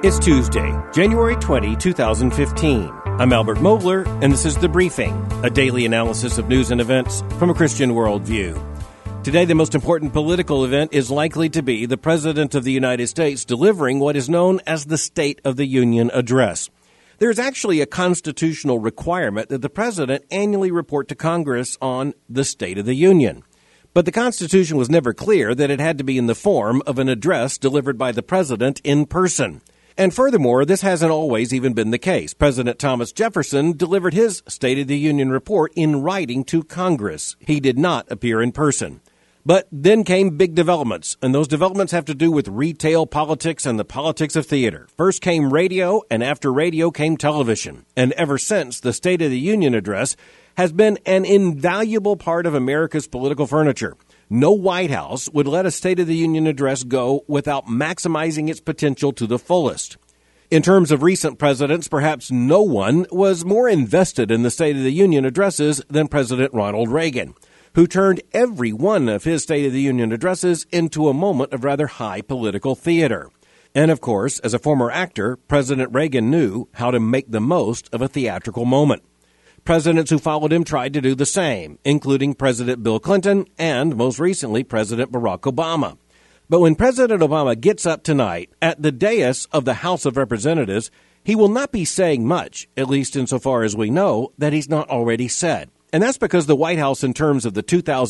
It's Tuesday, January 20, 2015. I'm Albert Mogler, and this is The Briefing, a daily analysis of news and events from a Christian worldview. Today, the most important political event is likely to be the President of the United States delivering what is known as the State of the Union Address. There's actually a constitutional requirement that the President annually report to Congress on the State of the Union. But the Constitution was never clear that it had to be in the form of an address delivered by the President in person. And furthermore, this hasn't always even been the case. President Thomas Jefferson delivered his State of the Union report in writing to Congress. He did not appear in person. But then came big developments, and those developments have to do with retail politics and the politics of theater. First came radio, and after radio came television. And ever since, the State of the Union address has been an invaluable part of America's political furniture. No White House would let a State of the Union address go without maximizing its potential to the fullest. In terms of recent presidents, perhaps no one was more invested in the State of the Union addresses than President Ronald Reagan, who turned every one of his State of the Union addresses into a moment of rather high political theater. And of course, as a former actor, President Reagan knew how to make the most of a theatrical moment. Presidents who followed him tried to do the same, including President Bill Clinton and, most recently, President Barack Obama. But when President Obama gets up tonight at the dais of the House of Representatives, he will not be saying much, at least insofar as we know, that he's not already said. And that's because the White House, in terms of the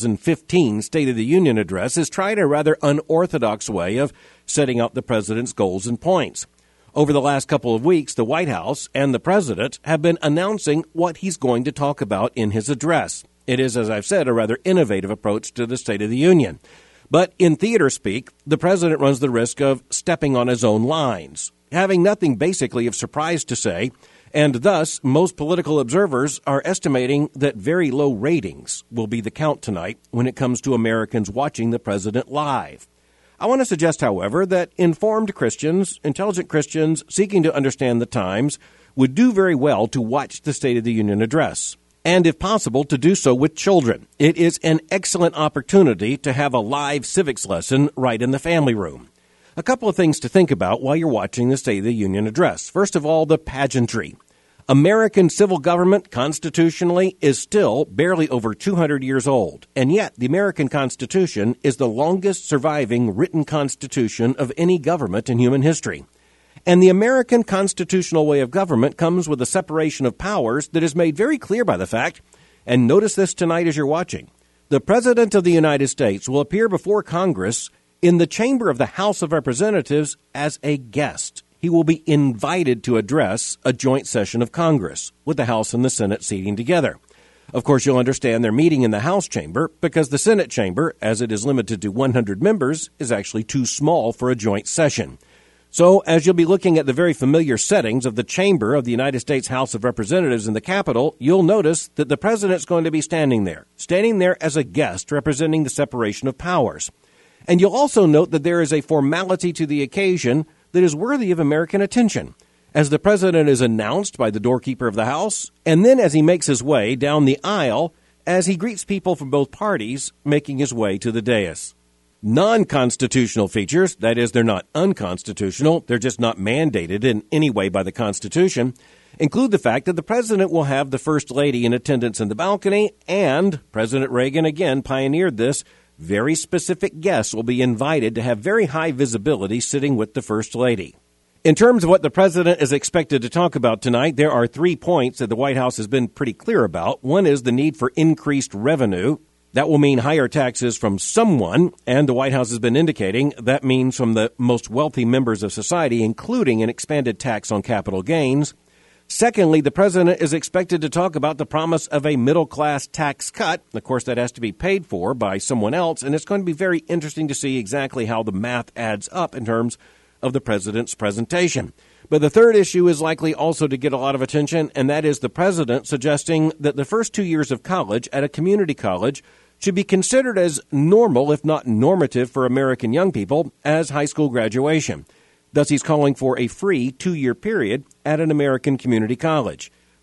2015 State of the Union address, has tried a rather unorthodox way of setting out the president's goals and points. Over the last couple of weeks, the White House and the president have been announcing what he's going to talk about in his address. It is, as I've said, a rather innovative approach to the State of the Union. But in theater speak, the president runs the risk of stepping on his own lines, having nothing basically of surprise to say, and thus most political observers are estimating that very low ratings will be the count tonight when it comes to Americans watching the president live. I want to suggest, however, that informed Christians, intelligent Christians seeking to understand the times, would do very well to watch the State of the Union address, and if possible, to do so with children. It is an excellent opportunity to have a live civics lesson right in the family room. A couple of things to think about while you're watching the State of the Union address. First of all, the pageantry. American civil government, constitutionally, is still barely over 200 years old, and yet the American Constitution is the longest surviving written constitution of any government in human history. And the American constitutional way of government comes with a separation of powers that is made very clear by the fact, and notice this tonight as you're watching, the President of the United States will appear before Congress in the chamber of the House of Representatives as a guest. He will be invited to address a joint session of Congress, with the House and the Senate seating together. Of course, you'll understand they're meeting in the House chamber because the Senate chamber, as it is limited to 100 members, is actually too small for a joint session. So, as you'll be looking at the very familiar settings of the chamber of the United States House of Representatives in the Capitol, you'll notice that the president's going to be standing there as a guest representing the separation of powers. And you'll also note that there is a formality to the occasion that is worthy of American attention, as the president is announced by the doorkeeper of the House, and then as he makes his way down the aisle, as he greets people from both parties, making his way to the dais. Non-constitutional features, that is, they're not unconstitutional, they're just not mandated in any way by the Constitution, include the fact that the president will have the First Lady in attendance in the balcony, and President Reagan again pioneered this. Very specific guests will be invited to have very high visibility sitting with the First Lady. In terms of what the president is expected to talk about tonight, there are 3 points that the White House has been pretty clear about. One is the need for increased revenue. That will mean higher taxes from someone, and the White House has been indicating that means from the most wealthy members of society, including an expanded tax on capital gains. Secondly, the president is expected to talk about the promise of a middle-class tax cut. Of course, that has to be paid for by someone else, and it's going to be very interesting to see exactly how the math adds up in terms of the president's presentation. But the third issue is likely also to get a lot of attention, and that is the president suggesting that the first 2 years of college at a community college should be considered as normal, if not normative, for American young people as high school graduation. Thus, he's calling for a free 2-year period at an American community college.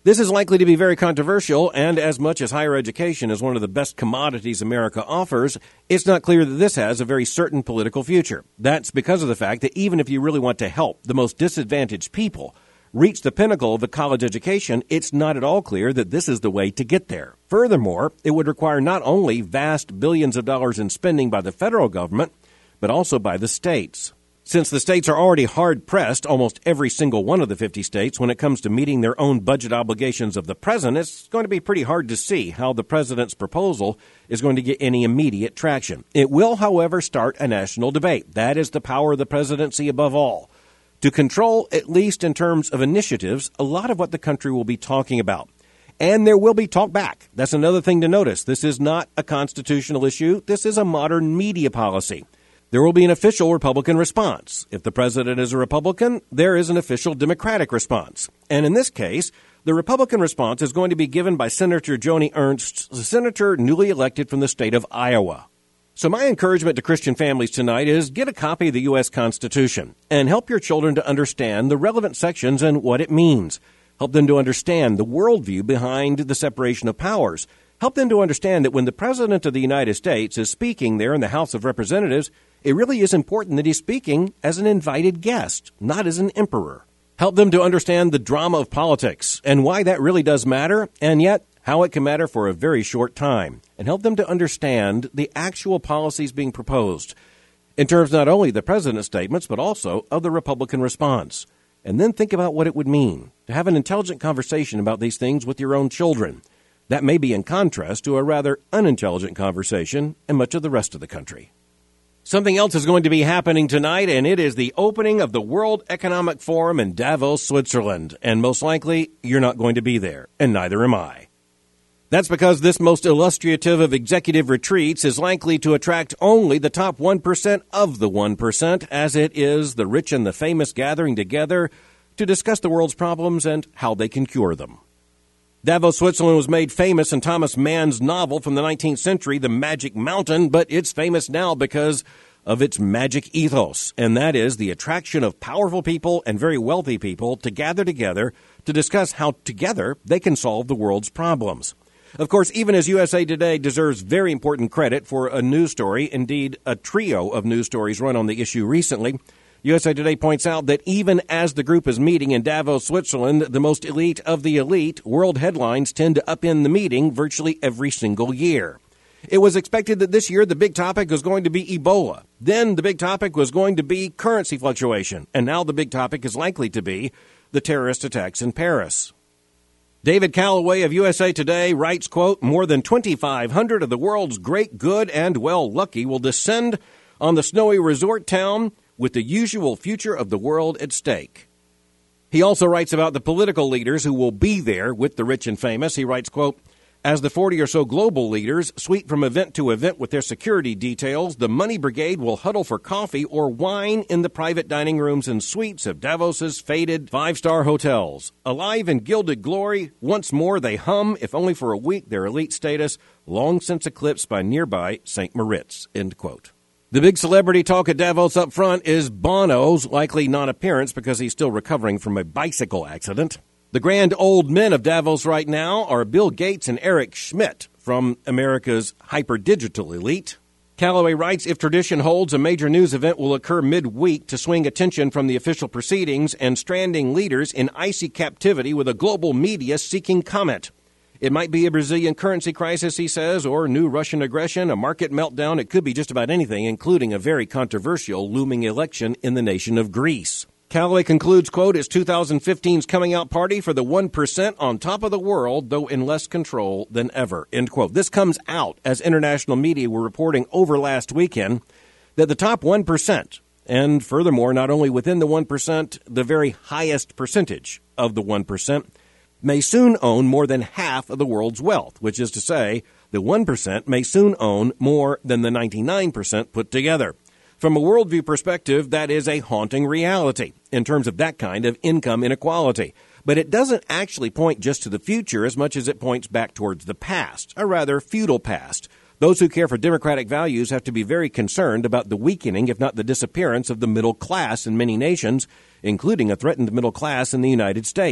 This is likely to be very controversial, and as much as higher education is one of the best commodities America offers, it's not clear that this has a very certain political future. That's because of the fact that even if you really want to help the most disadvantaged people reach the pinnacle of a college education, it's not at all clear that this is the way to get there. Furthermore, it would require not only vast billions of dollars in spending by the federal government, but also by the states. Since the states are already hard-pressed, almost every single one of the 50 states, when it comes to meeting their own budget obligations of the president, it's going to be pretty hard to see how the president's proposal is going to get any immediate traction. It will, however, start a national debate. That is the power of the presidency above all. To control, at least in terms of initiatives, a lot of what the country will be talking about. And there will be talk back. That's another thing to notice. This is not a constitutional issue. This is a modern media policy. There will be an official Republican response. If the president is a Republican, there is an official Democratic response. And in this case, the Republican response is going to be given by Senator Joni Ernst, the senator newly elected from the state of Iowa. So my encouragement to Christian families tonight is get a copy of the U.S. Constitution and help your children to understand the relevant sections and what it means. Help them to understand the worldview behind the separation of powers. Help them to understand that when the President of the United States is speaking there in the House of Representatives, it really is important that he's speaking as an invited guest, not as an emperor. Help them to understand the drama of politics and why that really does matter, and yet how it can matter for a very short time. And help them to understand the actual policies being proposed in terms not only of the president's statements, but also of the Republican response. And then think about what it would mean to have an intelligent conversation about these things with your own children. That may be in contrast to a rather unintelligent conversation in much of the rest of the country. Something else is going to be happening tonight, and it is the opening of the World Economic Forum in Davos, Switzerland. And most likely, you're not going to be there, and neither am I. That's because this most illustrative of executive retreats is likely to attract only the top 1% of the 1%, as it is the rich and the famous gathering together to discuss the world's problems and how they can cure them. Davos, Switzerland was made famous in Thomas Mann's novel from the 19th century, The Magic Mountain, but it's famous now because of its magic ethos, and that is the attraction of powerful people and very wealthy people to gather together to discuss how together they can solve the world's problems. Of course, even as USA Today deserves very important credit for a news story, indeed a trio of news stories run on the issue recently, USA Today points out that even as the group is meeting in Davos, Switzerland, the most elite of the elite, world headlines tend to upend the meeting virtually every single year. It was expected that this year the big topic was going to be Ebola. Then the big topic was going to be currency fluctuation. And now the big topic is likely to be the terrorist attacks in Paris. David Calloway of USA Today writes, quote, more than 2,500 of the world's great, good, and well lucky will descend on the snowy resort town with the usual future of the world at stake. He also writes about the political leaders who will be there with the rich and famous. He writes, quote, as the 40 or so global leaders sweep from event to event with their security details, the money brigade will huddle for coffee or wine in the private dining rooms and suites of Davos's faded five-star hotels. Alive in gilded glory, once more they hum, if only for a week, their elite status, long since eclipsed by nearby St. Moritz, end quote. The big celebrity talk at Davos up front is Bono's likely non-appearance because he's still recovering from a bicycle accident. The grand old men of Davos right now are Bill Gates and Eric Schmidt from America's hyper-digital elite. Calloway writes, if tradition holds, a major news event will occur midweek to swing attention from the official proceedings and stranding leaders in icy captivity with a global media seeking comment. It might be a Brazilian currency crisis, he says, or new Russian aggression, a market meltdown. It could be just about anything, including a very controversial looming election in the nation of Greece. Calloway concludes, quote, it's 2015's coming out party for the 1% on top of the world, though in less control than ever, end quote. This comes out as international media were reporting over last weekend that the top 1%, and furthermore, not only within the 1%, the very highest percentage of the 1%, may soon own more than half of the world's wealth, which is to say, the 1% may soon own more than the 99% put together. From a worldview perspective, that is a haunting reality in terms of that kind of income inequality. But it doesn't actually point just to the future as much as it points back towards the past, a rather feudal past. Those who care for democratic values have to be very concerned about the weakening, if not the disappearance, of the middle class in many nations, including a threatened middle class in the United States.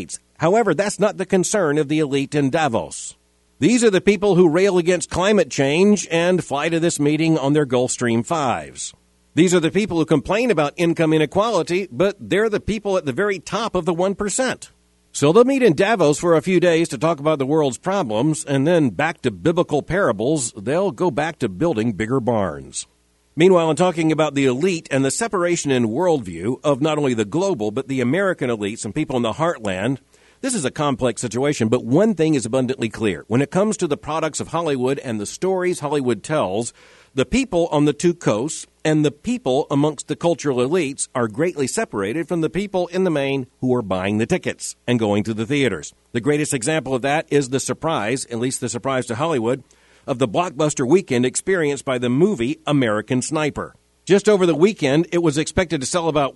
However, that's not the concern of the elite in Davos. These are the people who rail against climate change and fly to this meeting on their Gulfstream 5s. These are the people who complain about income inequality, but they're the people at the very top of the 1%. So they'll meet in Davos for a few days to talk about the world's problems, and then back to biblical parables, they'll go back to building bigger barns. Meanwhile, in talking about the elite and the separation in worldview of not only the global, but the American elites and people in the heartland, this is a complex situation, but one thing is abundantly clear. When it comes to the products of Hollywood and the stories Hollywood tells, the people on the two coasts and the people amongst the cultural elites are greatly separated from the people in the main who are buying the tickets and going to the theaters. The greatest example of that is the surprise, at least the surprise to Hollywood, of the blockbuster weekend experienced by the movie American Sniper. Just over the weekend, it was expected to sell about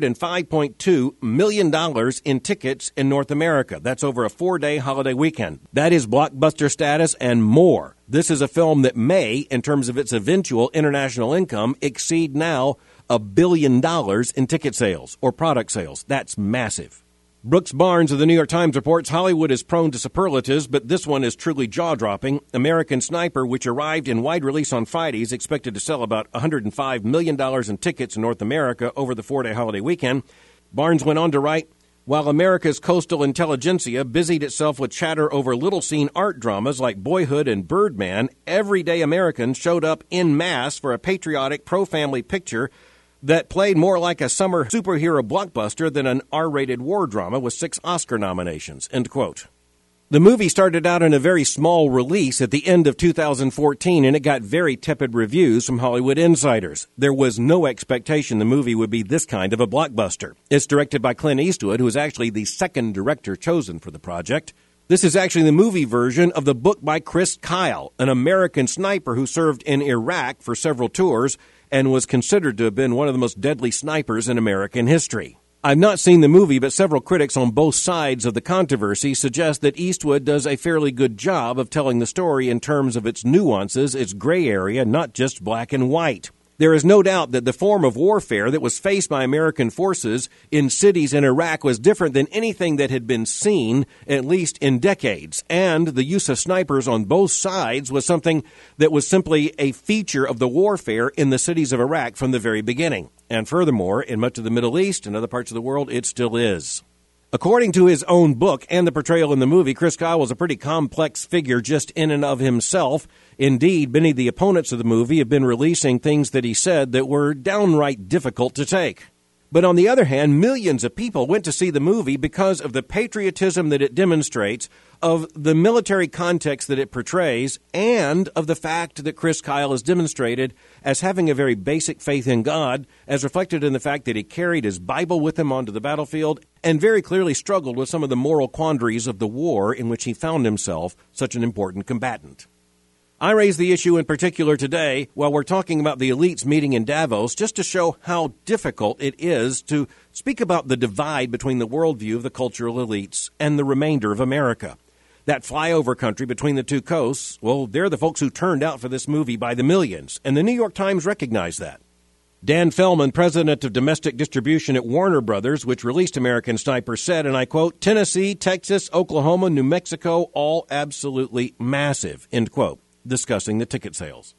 $105.2 million in tickets in North America. That's over a 4-day holiday weekend. That is blockbuster status and more. This is a film that may, in terms of its eventual international income, exceed now $1 billion in ticket sales or product sales. That's massive. Brooks Barnes of the New York Times reports Hollywood is prone to superlatives, but this one is truly jaw-dropping. American Sniper, which arrived in wide release on Friday, is expected to sell about $105 million in tickets in North America over the 4-day holiday weekend. Barnes went on to write, while America's coastal intelligentsia busied itself with chatter over little-seen art dramas like Boyhood and Birdman, everyday Americans showed up en masse for a patriotic, pro-family picture that played more like a summer superhero blockbuster than an R-rated war drama with 6 Oscar nominations, end quote. The movie started out in a very small release at the end of 2014, and it got very tepid reviews from Hollywood insiders. There was no expectation the movie would be this kind of a blockbuster. It's directed by Clint Eastwood, who is actually the second director chosen for the project. This is actually the movie version of the book by Chris Kyle, an American sniper who served in Iraq for several tours and was considered to have been one of the most deadly snipers in American history. I've not seen the movie, but several critics on both sides of the controversy suggest that Eastwood does a fairly good job of telling the story in terms of its nuances, its gray area, not just black and white. There is no doubt that the form of warfare that was faced by American forces in cities in Iraq was different than anything that had been seen, at least in decades. And the use of snipers on both sides was something that was simply a feature of the warfare in the cities of Iraq from the very beginning. And furthermore, in much of the Middle East and other parts of the world, it still is. According to his own book and the portrayal in the movie, Chris Kyle was a pretty complex figure just in and of himself. Indeed, many of the opponents of the movie have been releasing things that he said that were downright difficult to take. But on the other hand, millions of people went to see the movie because of the patriotism that it demonstrates, of the military context that it portrays, and of the fact that Chris Kyle has demonstrated as having a very basic faith in God, as reflected in the fact that he carried his Bible with him onto the battlefield and very clearly struggled with some of the moral quandaries of the war in which he found himself such an important combatant. I raise the issue in particular today while we're talking about the elites meeting in Davos just to show how difficult it is to speak about the divide between the worldview of the cultural elites and the remainder of America. That flyover country between the two coasts, well, they're the folks who turned out for this movie by the millions, and the New York Times recognized that. Dan Fellman, president of domestic distribution at Warner Brothers, which released American Sniper, said, and I quote, Tennessee, Texas, Oklahoma, New Mexico, all absolutely massive, end quote, discussing the ticket sales.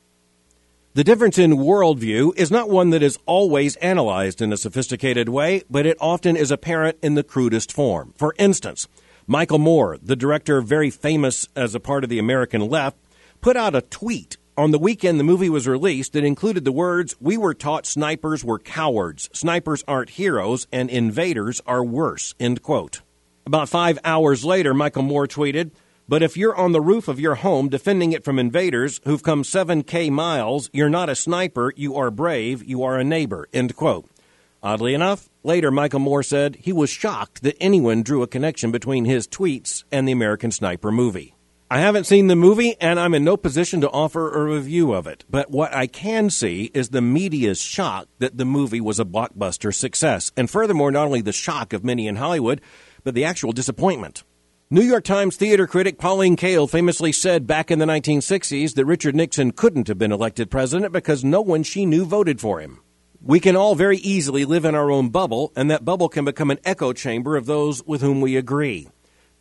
The difference in worldview is not one that is always analyzed in a sophisticated way, but it often is apparent in the crudest form. For instance, Michael Moore, the director very famous as a part of the American left, put out a tweet on the weekend the movie was released that included the words, "We were taught snipers were cowards. Snipers aren't heroes, and invaders are worse," end quote. About 5 hours later, Michael Moore tweeted, "But if you're on the roof of your home defending it from invaders who've come 7K miles, you're not a sniper, you are brave, you are a neighbor," end quote. Oddly enough, later Michael Moore said he was shocked that anyone drew a connection between his tweets and the American Sniper movie. I haven't seen the movie, and I'm in no position to offer a review of it. But what I can see is the media's shock that the movie was a blockbuster success. And furthermore, not only the shock of many in Hollywood, but the actual disappointment. New York Times theater critic Pauline Kael famously said back in the 1960s that Richard Nixon couldn't have been elected president because no one she knew voted for him. We can all very easily live in our own bubble, and that bubble can become an echo chamber of those with whom we agree.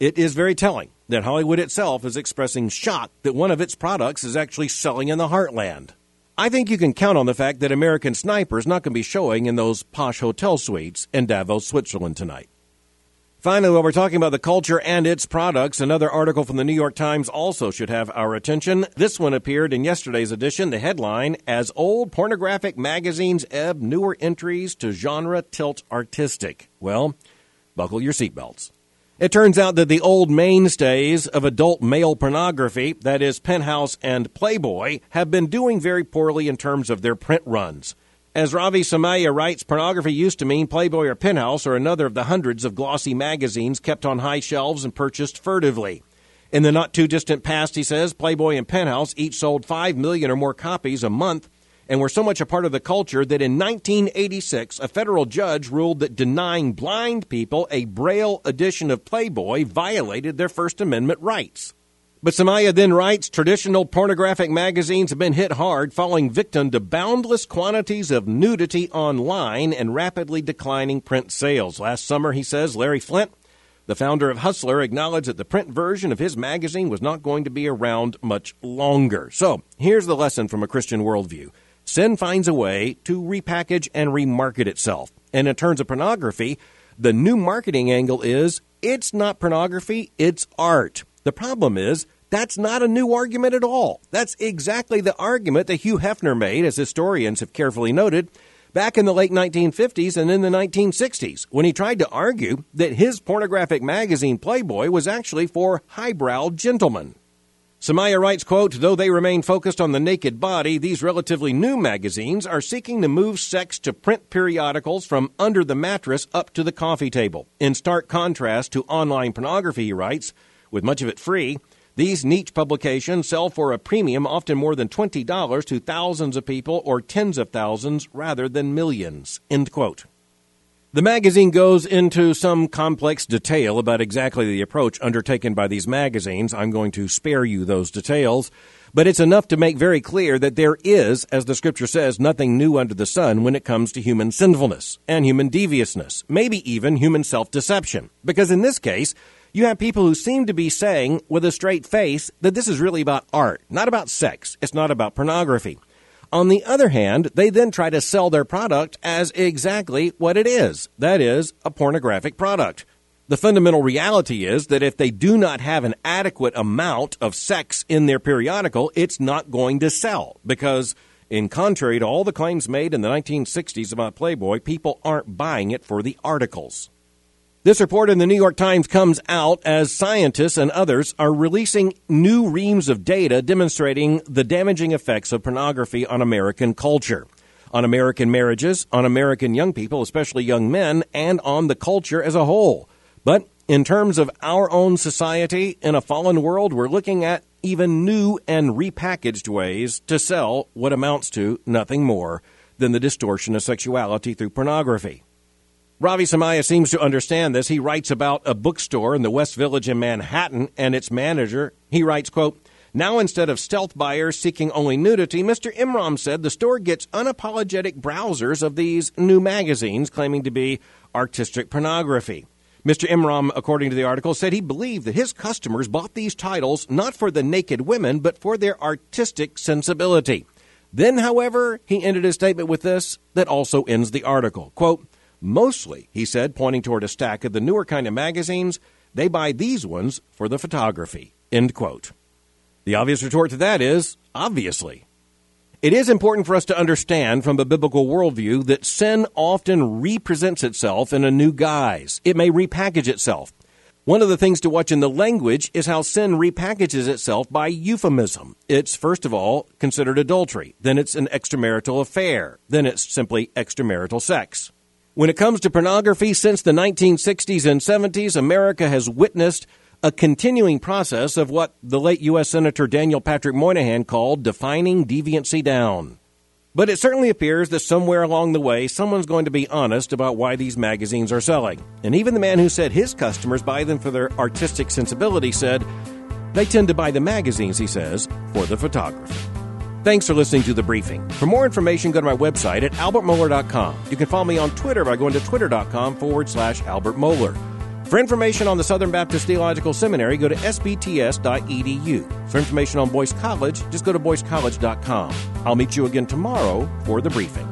It is very telling that Hollywood itself is expressing shock that one of its products is actually selling in the heartland. I think you can count on the fact that American Sniper is not going to be showing in those posh hotel suites in Davos, Switzerland tonight. Finally, while we're talking about the culture and its products, another article from the New York Times also should have our attention. This one appeared in yesterday's edition. The headline, "As Old Pornographic Magazines Ebb, Newer Entries to Genre Tilt Artistic." Well, buckle your seatbelts. It turns out that the old mainstays of adult male pornography, that is Penthouse and Playboy, have been doing very poorly in terms of their print runs. As Ravi Samaya writes, pornography used to mean Playboy or Penthouse or another of the hundreds of glossy magazines kept on high shelves and purchased furtively. In the not-too-distant past, he says, Playboy and Penthouse each sold 5 million or more copies a month and were so much a part of the culture that in 1986, a federal judge ruled that denying blind people a Braille edition of Playboy violated their First Amendment rights. But Samaya then writes, traditional pornographic magazines have been hit hard, falling victim to boundless quantities of nudity online and rapidly declining print sales. Last summer, he says, Larry Flint, the founder of Hustler, acknowledged that the print version of his magazine was not going to be around much longer. So here's the lesson from a Christian worldview. Sin finds a way to repackage and remarket itself. And in terms of pornography, the new marketing angle is it's not pornography, it's art. The problem is that's not a new argument at all. That's exactly the argument that Hugh Hefner made, as historians have carefully noted, back in the late 1950s and in the 1960s, when he tried to argue that his pornographic magazine Playboy was actually for highbrow gentlemen. Samaya writes, quote, though they remain focused on the naked body, these relatively new magazines are seeking to move sex to print periodicals from under the mattress up to the coffee table. In stark contrast to online pornography, he writes, with much of it free, these niche publications sell for a premium, often more than $20 to thousands of people or tens of thousands rather than millions, end quote. The magazine goes into some complex detail about exactly the approach undertaken by these magazines. I'm going to spare you those details, but it's enough to make very clear that there is, as the scripture says, nothing new under the sun when it comes to human sinfulness and human deviousness, maybe even human self-deception. Because in this case, you have people who seem to be saying with a straight face that this is really about art, not about sex. It's not about pornography. On the other hand, they then try to sell their product as exactly what it is. That is, a pornographic product. The fundamental reality is that if they do not have an adequate amount of sex in their periodical, it's not going to sell. Because, in contrary to all the claims made in the 1960s about Playboy, people aren't buying it for the articles. This report in the New York Times comes out as scientists and others are releasing new reams of data demonstrating the damaging effects of pornography on American culture, on American marriages, on American young people, especially young men, and on the culture as a whole. But in terms of our own society in a fallen world, we're looking at even new and repackaged ways to sell what amounts to nothing more than the distortion of sexuality through pornography. Ravi Samaya seems to understand this. He writes about a bookstore in the West Village in Manhattan and its manager. He writes, quote, now instead of stealth buyers seeking only nudity, Mr. Imram said the store gets unapologetic browsers of these new magazines claiming to be artistic pornography. Mr. Imram, according to the article, said he believed that his customers bought these titles not for the naked women, but for their artistic sensibility. Then, however, he ended his statement with this that also ends the article. Quote, mostly, he said, pointing toward a stack of the newer kind of magazines, they buy these ones for the photography, end quote. The obvious retort to that is, obviously. It is important for us to understand from a biblical worldview that sin often represents itself in a new guise. It may repackage itself. One of the things to watch in the language is how sin repackages itself by euphemism. It's, first of all, considered adultery. Then it's an extramarital affair. Then it's simply extramarital sex. When it comes to pornography, since the 1960s and 70s, America has witnessed a continuing process of what the late U.S. Senator Daniel Patrick Moynihan called defining deviancy down. But it certainly appears that somewhere along the way, someone's going to be honest about why these magazines are selling. And even the man who said his customers buy them for their artistic sensibility said they tend to buy the magazines, he says, for the photography. Thanks for listening to The Briefing. For more information, go to my website at albertmohler.com. You can follow me on Twitter by going to twitter.com/Albert Mohler. For information on the Southern Baptist Theological Seminary, go to sbts.edu. For information on Boyce College, just go to boycecollege.com. I'll meet you again tomorrow for the briefing.